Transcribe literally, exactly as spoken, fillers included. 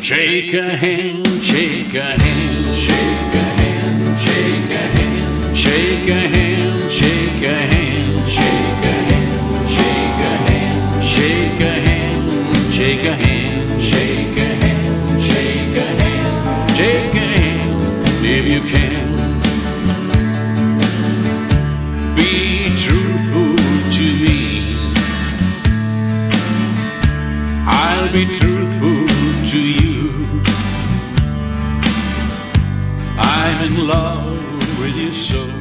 Shake a hand, shake a hand, shake a hand, shake a hand, shake a hand, shake a hand, shake a hand, shake a hand, shake a hand, shake a hand, shake a hand, shake a hand, shake a hand, if you can. Be truthful to me. I'll be truthful to you. I'm in love with you so.